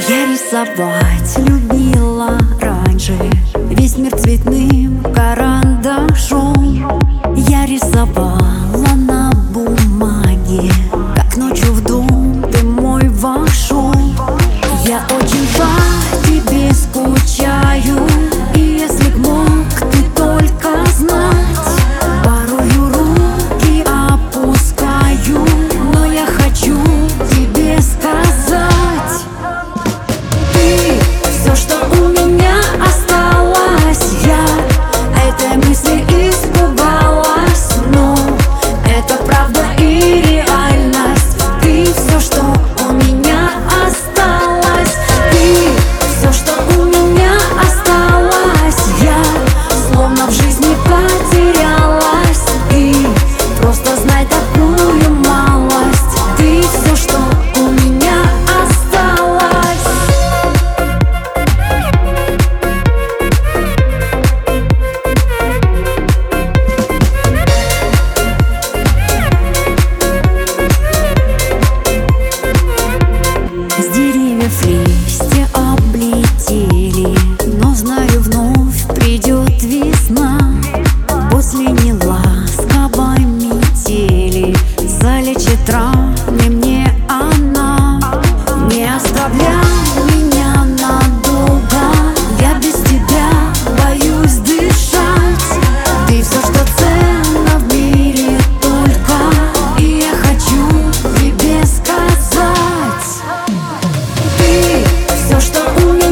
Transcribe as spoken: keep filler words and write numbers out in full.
Я рисовать любила раньше, весь мир цветным карандашом. Я рисовала на бумаге, как ночью в дом ты мой вошел. Я очень по тебе скучаю, и если б мог ты только знать, порою руки опускаю, но я хочу тебе сказать: ты все, что у меня осталось. Я этой мысли испугалась, но это правда и реальность. Ты все, что у меня осталось. Ты все, что у меня осталось. Я словно в жизни потерялась. Ты просто знай такую малость. Ты все, что у меня осталось. С деревьев листья облетели, но знаю, вновь придет весна. После неласковой метели залечит раны мне она. Не оставляй меня надолго, я без тебя боюсь дышать. Ты все, что ценно в мире только, и я хочу тебе сказать: ты все, что у меня